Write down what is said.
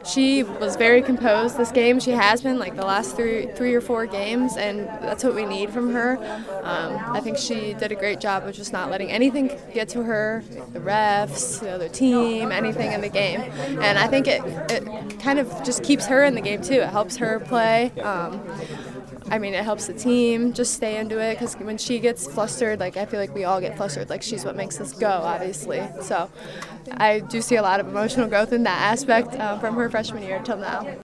She was very composed this game. She has been like the last three or four games, and that's what we need from her. I think she did a great job of just not letting anything get to her, the refs, the other team, anything in the game. And I think it kind of just keeps her in the game too. It helps her play. It helps the team just stay into it, because when she gets flustered, like I feel like we all get flustered. Like she's what makes us go, obviously. So I do see a lot of emotional growth in that aspect from her freshman year till now.